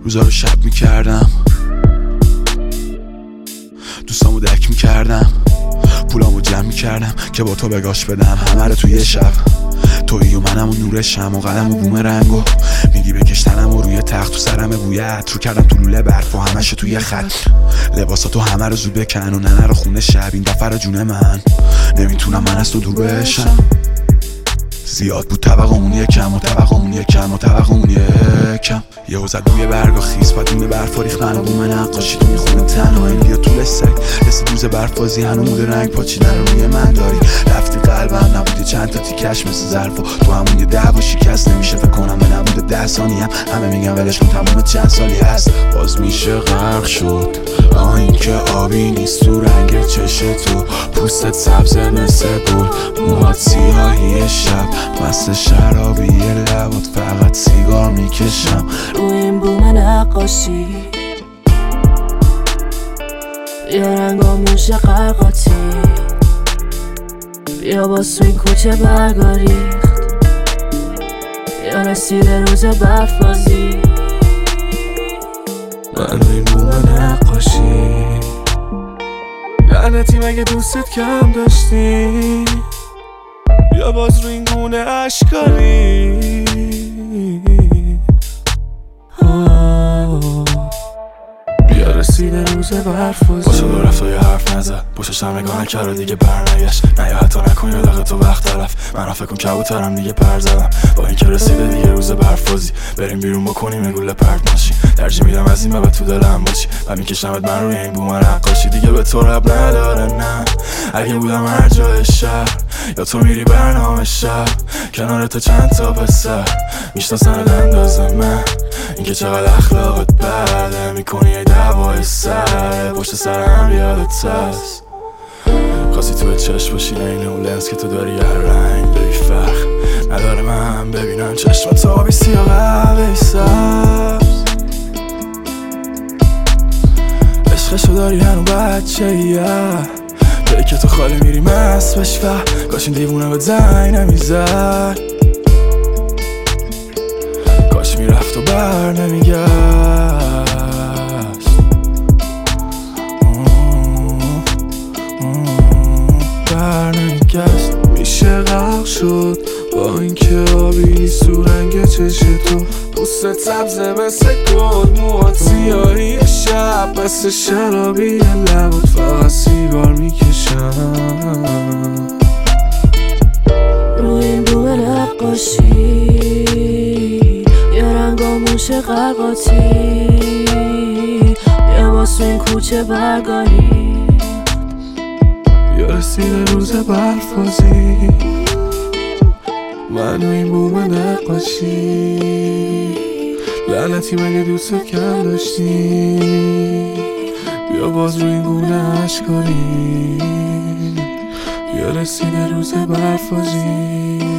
روزا رو شب میکردم، دوستامو دک میکردم، پولامو جمع میکردم که با تو بگاش بدم همه رو توی شب. تویی و منم و نور شم و قلم و بوم رنگو میگی بکشتنم و روی تخت و سرم بوی عطر کردم تو لوله برف و همش توی خط. لباساتو همه رو زود بکن و ننه رو خونه شب این دفعه رو جون من نمیتونم من از تو دور بشم. زیاد بود طبقمون یکم و طبقمون یکم و طبقمون یکم. یهو زد روی برگا خیس بدون برف و ریخت من و بوم نقاشی تو میخونه تنهایی بیا طول سگ رسید روز برفازی هنوز رنگ پاچیدن رو روی من داری. رفتی قلبم نبودی چند تا تیکش مثل ظرف و تو همون یه دعوا شکست نمیشه فکر کنم به نبوده 10 ثانیه هم همه میگن ولش کن تموم چند سالی هست باز میشه غرق شد. این که آبی نیست تو رنگ چش تو پوستت سبز مثل گل موهات سیاهی شب مست شرابی لبات فقط سیگار میکشم روی این بوم نقاشی یا رنگاموش قرقاتی یا باز تو این کوچه برگا ریخت یا رسیده روز برفازی. من روی این بوم نقاشی لعنتی مگه دوستت کم داشتی یا باز روی این گونه اشکاری. بیا رسیده روز برفازی باشه دو رفت و یه حرف نزد پشتشم نگاه نکرد و دیگه برنگشت نه یا حتی نکن یا دقیقه تو وقت طرف من فکر کن کبوترم دیگه پر زدم با این که رسیده دیگه روز برفازی بریم بیرون بکنیم یه گوله پرت ماشین ترجیح میدم از این به تو دلم باشی و میکشمت من روی این بوم نقاشی دیگه به تو رب نداره نه اگه بودم هر جای شهر یا تو میری برنامه شب کنار تو چند تا پسر میشناسن اندازه من اینکه چقدر اخلاقت بده میکنی یه دعوای سر پشت سرم یادت هست خواستی توی چشم باشی این اون لنز که تو داری هر رنگ داری فرق نداره من ببینم چشمت آبی سیاه قهوه‌ای سبز عشقشو داری هنو بچه جایی که تو خالی میری مست بش و کاش این دیوونه به زنگ نمیزد کاش میرفت و بر نمیگشت بر نمیگشت میشه غرق شد با این که آبی نیست تو رنگ چش تو پوستت سبزه مثل گل موهات سیاهی شب مثل شرابی لبات فقط سیگار میکشم روی این بوم نقاشی یا رنگاموش قرقاتی یا باز تو این کوچه برگاری یا رسیده روز برفازی من روی این بوم نقاشی لعنتی مگه دوستت کم داشتی بیا باز روی این گونه اشکاری یا رسیده روز برفازی